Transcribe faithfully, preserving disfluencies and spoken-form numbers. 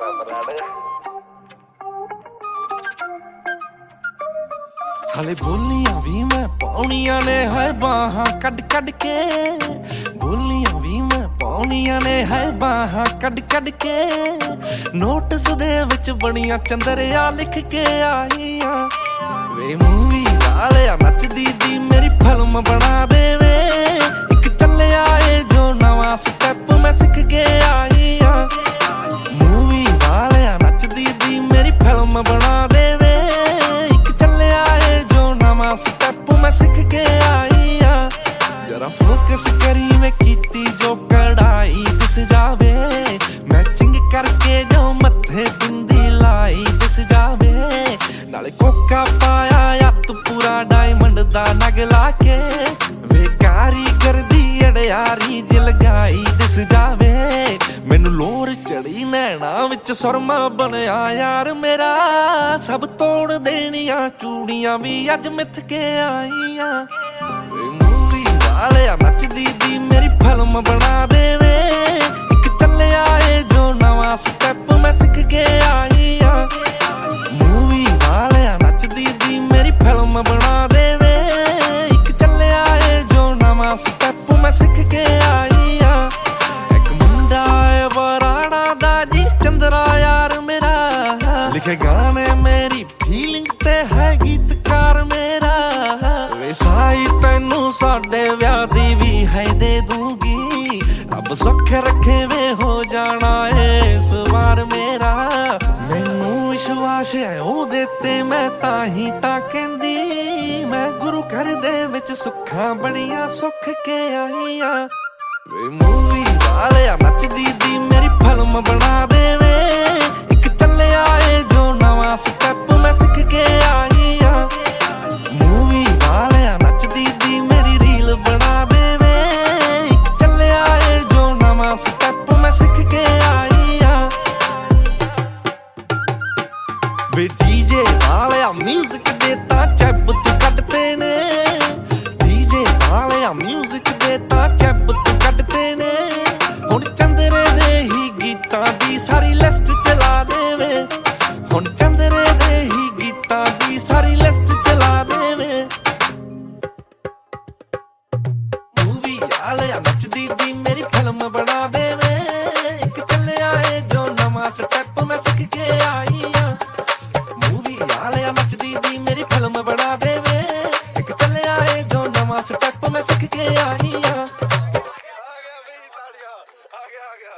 ਕਰਤਾ ਬਰਾੜ ਹਾਲੇ ਬੋਲੀਆਂ ਵੀ ਮੈਂ ਪਾਉਣੀਆਂ ਨੇ ਹੈ ਬਾਹਾਂ ਕੱਢ ਕੱਢ ਕੇ ਬੋਲੀਆਂ ਵੀ ਮੈਂ ਪਾਉਣੀਆਂ ਨੇ ਹੈ ਬਾਹਾਂ ਕੱਢ ਕੱਢ ਕੇ ਨੋਟਿਸ ਦੇ ਵਿੱਚ ਬਣੀਆਂ ਚੰਦਰਿਆ ਲਿਖ ਕੇ ਆਈਆਂ ਵੇ ਮੂਵੀ ਵਾਲਿਆ ਨੱਚਦੀ ਦੀ ਮੇਰੀ ਫਿਲਮ ਬਣਾ ਦੇਵੇ ਇੱਕ ਚੱਲਿਆ ਏ ਜੋ ਨਵਾਂ ਸਟੈਪ ਮੈਂ ਸਿੱਖ ਕੇ ਆਈਆਂ ਮੂਵੀ ਵਾਲਿਆ ਨੱਚਦੀ ਦੀ ਮੇਰੀ ਫਿਲਮ ਬਣਾ ਦੇਵੇ ਇੱਕ ਚੱਲਿਆ ਏ ਜੋ ਨਵਾਂ ਸਟੈਪ ਮੈਂ ਸਿੱਖ ਕੇ ਆਈਆਂ ਜਰਾ ਫੋਕਸ ਕਰੀ ਮੈਂ ਕੀਤੀ ਜੋ ਕੜਾਈ ਦਿਸ ਜਾਵੇ ਮੈਚਿੰਗ ਕਰਕੇ ਜੋ ਮੱਥੇ ਬਿੰਦੀ ਲਾਈ ਦਿਸ ਜਾਵੇ ਨਾਲੇ ਕੋਕਾ ਪਾਇਆ ਯੱਤ ਪੂਰਾ ਡਾਇਮੰਡ ਦਾ ਨਗ ਲਾ ਕੇ ਵੇ ਕਾਰੀਗਰ ਦੀ ਅੜਿਆਰੀ ਜਿ ਲਗਾਈ ਦਿਸ ਜਾਵੇ ਮੈਨੂੰ ਲੋਰ ਚੜੀ ਨੈਣਾ ਵਿੱਚ ਸੁਰਮਾ ਬਣਿਆ ਯਾਰ ਮੇਰਾ ਸਭ ਤੋੜ ਦੇਣੀਆਂ ਚੂੜੀਆਂ ਵੀ ਅੱਜ ਮਿੱਥ ਕੇ ਆਈਆਂ ਵੇ ਮੂਵੀ ਵਾਲਿਆ ਨੱਚਦੀ ਦੀ ਮੇਰੀ ਫਿਲਮ ਬਣਾ ਦੇਵੇ ਇੱਕ ਚੱਲਿਆ ਏ ਜੋ ਨਵਾਂ ਸਟੈਪ ਮੈਂ ਸਿੱਖ ਕੇ ਆਈਆਂ ਮੂਵੀ ਵਾਲਿਆ ਨੱਚਦੀ ਦੀ ਮੇਰੀ ਫਿਲਮ ਬਣਾ ਦੇਵੇ ਇੱਕ ਚੱਲਿਆ ਏ ਜੋ ਨਵਾਂ ਸਟੈਪ ਮੈਂ ਸਿੱਖ ਕੇ ਆਈਆਂ ਇੱਕ ਮੁੰਡਾ ਏ ਬਰਾੜਾ ਦਾ ਜੀ ਚੰਦਰਾ ਯਾਰ ਮੇਰਾ ਲਿਖੇ ਗਾਣੇ ਮੇਰੀ ਫੀਲਿੰਗ ਤੇ ਹੈ ਗੀਤਕਾਰ ਮੇਰਾ ਵੇ ਸਾਈ ਤੈਨੂੰ ਸਾਡੇ ਵਿਆਹ ਦੀ ਵੀ ਹੈ ਦੇ ਦੂੰਗੀ ਰੱਬ ਸੁੱਖ ਰੱਖੇ ਵੇ ਹੋ ਜਾਣਾ ਏ ਇਸ ਵਾਰ ਮੇਰਾ ਮੈਨੂੰ ਵਿਸ਼ਵਾਸ ਹੈ ਉਹਦੇ ਤੇ ਮੈਂ ਤਾਂ ਹੀ ਤਾਂ ਕਹਿੰਦੀ ਮੈਂ ਗੁਰੂ ਘਰ ਦੇ ਵਿੱਚ ਸੁੱਖਾਂ ਬੜੀਆਂ ਸੁੱਖ ਕੇ ਆਈਆਂ ਵੇ ਮੂਵੀ ਵਾਲਿਆ ਨੱਚਦੀ ਦੀ ਮੇਰੀ ਫਿਲਮ ਬਣਾ ਦੇਵੇ ਇੱਕ ਚੱਲਿਆ ਏ ਜੋ ਨਵਾਂ ਸਟੈਪ ਮੈਂ ਸਿੱਖ ਕੇ ਆਈਆਂ ਮੂਵੀ ਵਾਲਿਆ ਨੱਚਦੀ ਦੀ ਮੇਰੀ ਰੀਲ ਬਣਾ ਦੇਵੇ ਇੱਕ ਚੱਲਿਆ ਏ ਜੋ ਨਵਾਂ ਸਟੈਪ ਮੈਂ ਸਿੱਖ ਕੇ ਆਈਆਂ ਵੇ ਡੀਜੇ ਵਾਲਿਆ ਮਿਊਜ਼ਿਕ ਦੇ ਤਾਂ ਚੱਬ ਤੂੰ ਕੱਢਦੇ ਨੇ ਡੀਜੇ ਵਾਲਿਆ ਮਿਊਜ਼ਿਕ ਦੇ ਤਾਂ ਚੱਬ ਤੂੰ ਕੱਢਦੇ ਨੇ ਹੁਣ ਚੰਦਰੇ ਦੇ ਹੀ ਗੀਤਾਂ ਦੀ ਸਾਰੀ ਲਿਸਟ ਚਲਾ ਦੇਵੇ ਹੁਣ ਚੰਦਰੇ ਦੇ ਹੀ ਗੀਤਾਂ ਦੀ ਸਾਰੀ ਲਿਸਟ ਚਲਾ ਦੇਵੇ ਮੂਵੀ ਵਾਲਿਆ ਨੱਚਦੀ ਦੀ ਮੇਰੀ ਫਿਲਮ ਬਣਾ ਦੇਵੇ ਇੱਕ ਚੱਲਿਆ ਏ ਜੋ ਨਵਾਂ ਸਟੈਪ ਮੈਂ ਸਿੱਖ ਕੇ ਆਈਆਂ ਮੂਵੀ ਵਾਲਿਆ ਨੱਚਦੀ ਦੀ ਮੇਰੀ ਫਿਲਮ ਬਣਾ ਦੇਵੇ ਇੱਕ ਚੱਲਿਆ ਏ ਜੋ ਨਵਾਂ ਸਟੈਪ ਮੈਂ ਸਿੱਖ ਕੇ ਆਈਆਂ